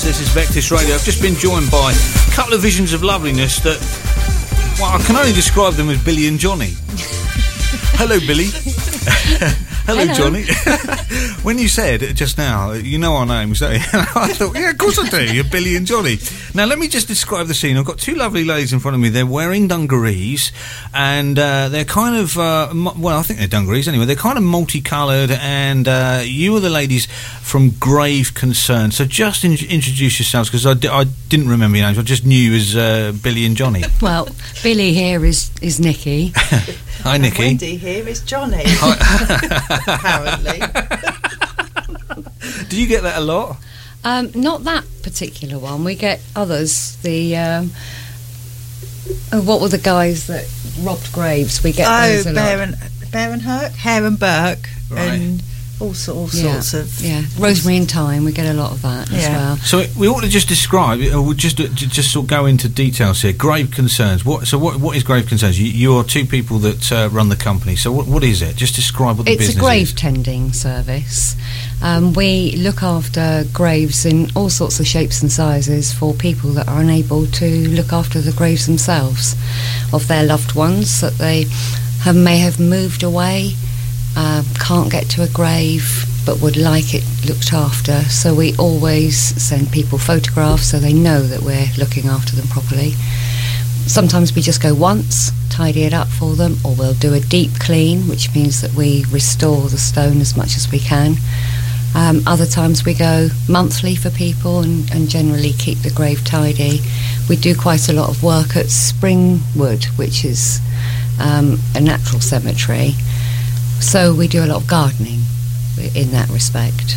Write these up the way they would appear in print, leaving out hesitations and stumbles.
This is Vectis Radio. I've just been joined by a couple of visions of loveliness that, well, I can only describe them as Billy and Johnny. Hello, Billy. Hello, Johnny. When you said just now, you know our names, don't you? I thought, yeah, of course I do. You're Billy and Johnny. Now, let me just describe the scene. I've got two lovely ladies in front of me. They're wearing dungarees, and they're kind of, well, I think they're dungarees anyway. They're kind of multicoloured, and you are the ladies from Grave Concern. So just introduce yourselves, because I didn't remember your names. I just knew you as Billy and Johnny. Well, Billy here is Nikki. Hi, Nikki. And Wendy here is Johnny. Apparently. Do you get that a lot? Not that particular one. We get others. The what were the guys that robbed graves? We get those a lot. Bear and Hare and Burke, right. and all sorts of. Yeah, Rosemary and Thyme. We get a lot of that as well. So we ought to just describe. We'll just sort of go into details here. Grave Concerns. What is Grave Concerns? You're two people that run the company. So what is it? Just describe what the business is. It's a grave tending service. We look after graves in all sorts of shapes and sizes for people that are unable to look after the graves themselves of their loved ones that they may have moved away. Can't get to a grave but would like it looked after, so we always send people photographs so they know that we're looking after them properly. Sometimes we just go once, tidy it up for them, or we'll do a deep clean, which means that we restore the stone as much as we can. Other times we go monthly for people and generally keep the grave tidy. We do quite a lot of work at Springwood, which is a natural cemetery. So we do a lot of gardening in that respect,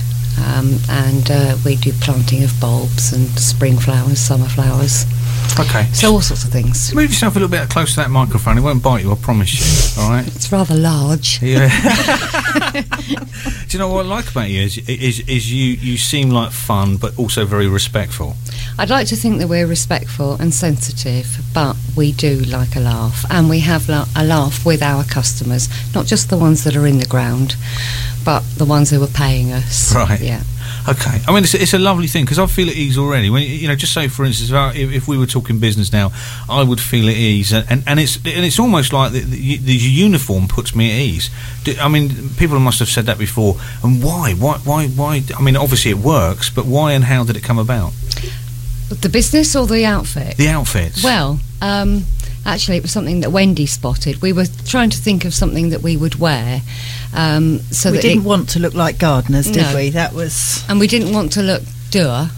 and we do planting of bulbs and spring flowers, summer flowers. Okay. So all sorts of things. Move yourself a little bit close to that microphone. It won't bite you, I promise you. All right. It's rather large. Yeah. Do you know what I like about you is you seem like fun, but also very respectful. I'd like to think that we're respectful and sensitive, but we do like a laugh, and we have a laugh with our customers, not just the ones that are in the ground, but the ones who are paying us. Right. Yeah. Okay. I mean, it's a lovely thing, because I feel at ease already. When just say for instance, if we were talking business now, I would feel at ease, and it's almost like the uniform puts me at ease. I mean, people must have said that before. And why? I mean, obviously it works, but why and how did it come about? The business or the outfit? The outfits. Well, actually, it was something that Wendy spotted. We were trying to think of something that we would wear. So we that didn't want to look like gardeners, did No. we? That was... And we didn't want to look dour.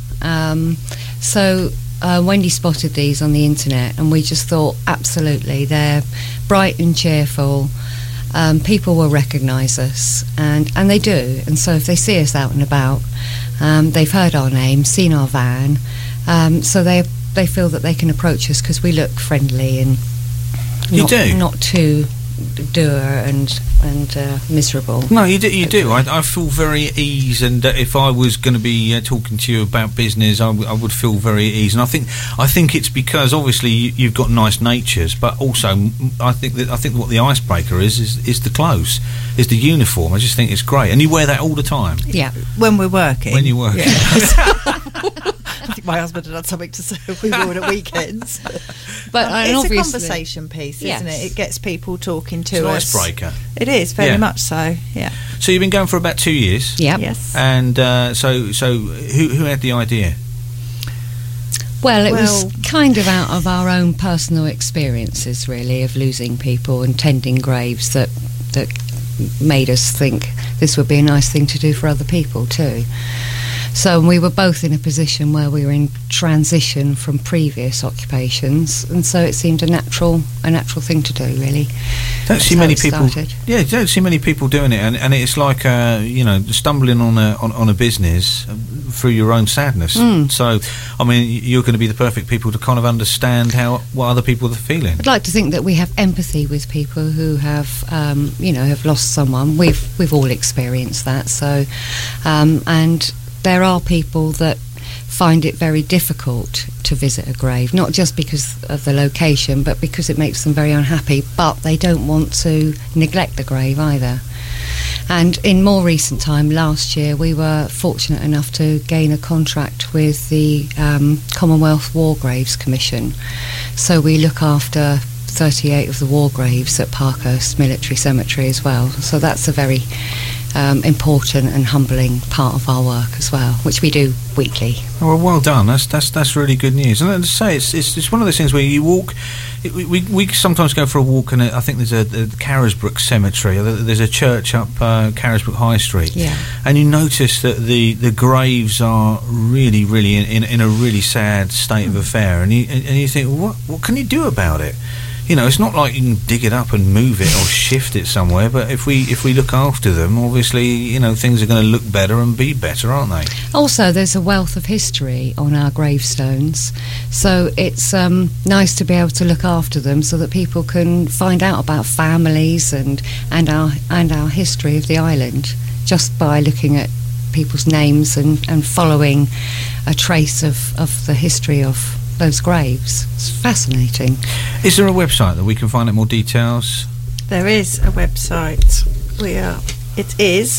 So Wendy spotted these on the internet, and we just thought, absolutely, they're bright and cheerful. People will recognise us, and they do. And so if they see us out and about, they've heard our name, seen our van, so they feel that they can approach us because we look friendly and not too dour and miserable. No, you do. I feel very at ease, and if I was going to be talking to you about business, I would feel very at ease. And I think it's because obviously you've got nice natures, but also I think what the icebreaker is the clothes, is the uniform. I just think it's great, and you wear that all the time. Yeah, when we're working. When you're working. Yeah. I think my husband had something to say we wore it at weekends. But it's a conversation piece, isn't it? It gets people talking to us. It's an icebreaker. It is, very much so, yeah. So you've been going for about 2 years? Yeah. Yes. And so who had the idea? Well, it was kind of out of our own personal experiences, really, of losing people and tending graves that made us think this would be a nice thing to do for other people too. So we were both in a position where we were in transition from previous occupations, and so it seemed a natural thing to do, really. Don't see many people. Yeah, don't see many people doing it, and it's like stumbling on a business through your own sadness. So, I mean, you're going to be the perfect people to kind of understand what other people are feeling. I'd like to think that we have empathy with people who have have lost someone. We've all experienced that. So, and there are people that find it very difficult to visit a grave, not just because of the location, but because it makes them very unhappy, but they don't want to neglect the grave either. And in more recent time, last year, we were fortunate enough to gain a contract with the Commonwealth War Graves Commission. So we look after 38 of the war graves at Parkhurst Military Cemetery as well. So that's a very important and humbling part of our work as well, which we do weekly. Oh, well done. That's really good news. And as I say, it's one of those things where you walk. We sometimes go for a walk, and I think there's a Carisbrooke Cemetery. There's a church up Carisbrooke High Street, and you notice that the graves are really in a really sad state of affair, and you think, what can you do about it? You know, it's not like you can dig it up and move it or shift it somewhere, but if we look after them, obviously, you know, things are going to look better and be better, aren't they? Also, there's a wealth of history on our gravestones, so it's nice to be able to look after them so that people can find out about families and our history of the island just by looking at people's names and following a trace of the history of those graves. It's fascinating. Is there a website that we can find out more details? There is a website. It is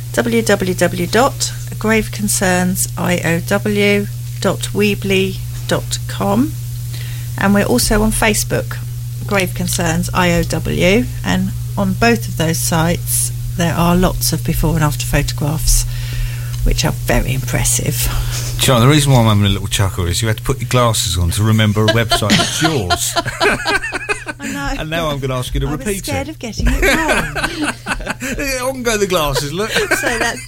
www.graveconcerns.iow.weebly.com, and we're also on Facebook, Grave Concerns IOW, and on both of those sites there are lots of before and after photographs, which are very impressive. Do you know, the reason why I'm having a little chuckle is you had to put your glasses on to remember a website that's yours. I know. And now I'm going to ask you to repeat it. I was scared of getting it wrong. On go the glasses, look. So that's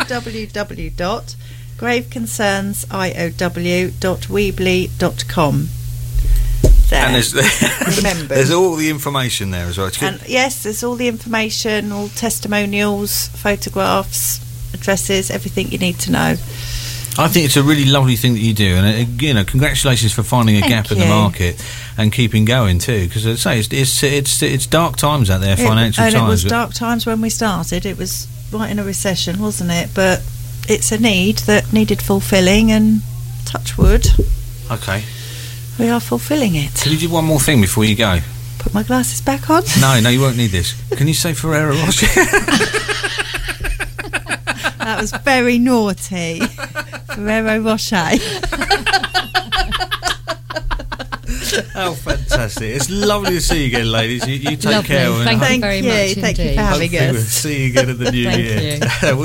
www.graveconcerns.iow.weebly.com. And there's all the information there as well. And yes, there's all the information, all testimonials, photographs, addresses, everything you need to know. I think it's a really lovely thing that you do, and you know, congratulations for finding a gap in the market and keeping going too. Because as I say, it's dark times out there, financial times. And it was dark times when we started. It was right in a recession, wasn't it? But it's a need that needed fulfilling, and touch wood. Okay. We are fulfilling it. Can you do one more thing before you go? Put my glasses back on? No, you won't need this. Can you say Ferrero Rocher? That was very naughty. Ferrero Rocher. Oh, fantastic. It's lovely to see you again, ladies. You take care. Thank you very much Thank you for having us. We'll see you again at the new year.